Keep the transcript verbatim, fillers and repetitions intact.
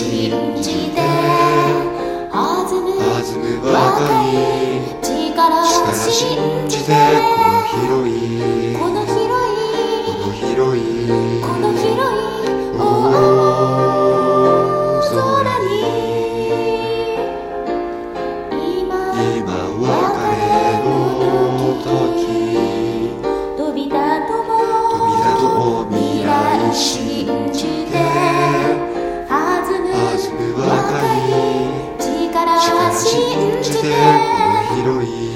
信じて弾む若い力を信じてこの広いこの広いこの広いこの広い大空に今別れの時飛び立とう飛び立とう未来信じて弾む若い力信じてこの広い